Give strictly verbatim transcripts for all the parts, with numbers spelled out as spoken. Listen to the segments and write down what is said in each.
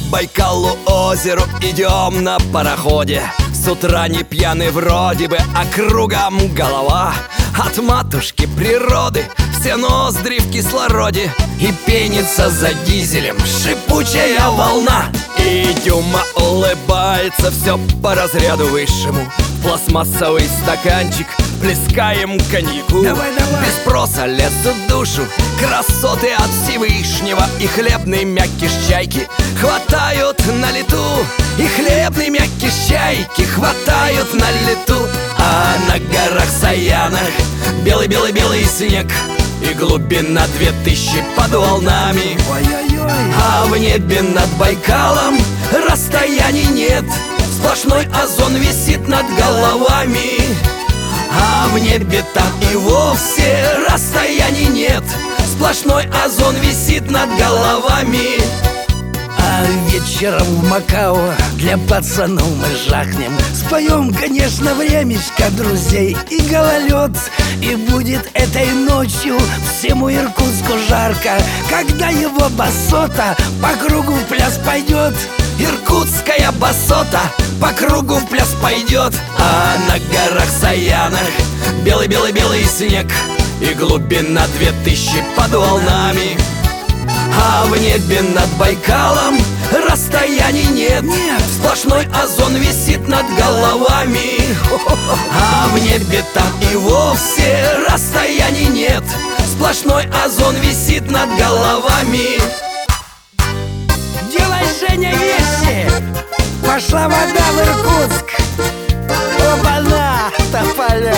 Байкалу озеру идем на пароходе. С утра не пьяны вроде бы, а кругом голова. От матушки природы все ноздри в кислороде, и пенится за дизелем шипучая волна. И Дюма улыбается все по разряду высшему. Пластмассовый стаканчик плескаем коньяку. Давай, давай. Без спроса лезут в душу красоты от Всевышнего. И хлебные мягкие чайки хватают на лету. И хлебные мягкие чайки хватают на лету. А на горах Саянах белый-белый-белый снег, и глубина две тысячи под волнами. Ой-ой-ой. А в небе над Байкалом расстояний нет. Сплошной озон висит над головами. А в небе там и вовсе расстояний нет. Сплошной озон висит над головами. А вечером в Макао для пацанов мы жахнем. Споем, конечно, времечко друзей и гололед. И будет этой ночью всему Иркутску жарко, когда его басота по кругу в пляс пойдет. Иркутская басота по кругу в пляс пойдет. А на горах Саянах белый-белый-белый снег, и глубина две тысячи под волнами. А в небе над Байкалом расстояний нет. Нет. Сплошной озон висит над головами. А в небе там и вовсе расстояний нет. Сплошной озон висит над головами. Делай, Женя, вещи! Пошла вода в Иркутск! Оба-на, тополя!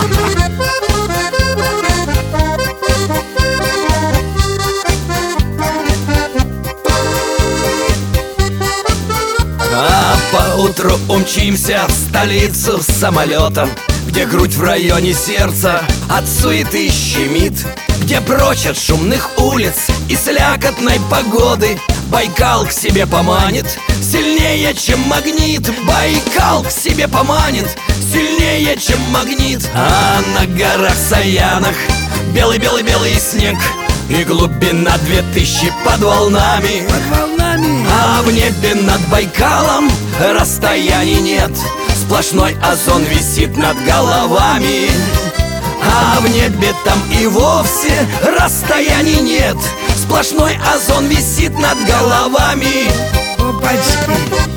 А поутру умчимся в столицу самолетом, где грудь в районе сердца от суеты щемит, где прочь от шумных улиц и слякотной погоды Байкал к себе поманит сильнее, чем магнит. Байкал к себе поманит сильнее, чем магнит. А на горах Саянах белый-белый-белый снег, и глубина две тысячи под волнами. Под волнами! А в небе над Байкалом расстояний нет. Сплошной озон висит над головами. А в небе там и вовсе расстояний нет. Сплошной озон висит над головами. Опачки!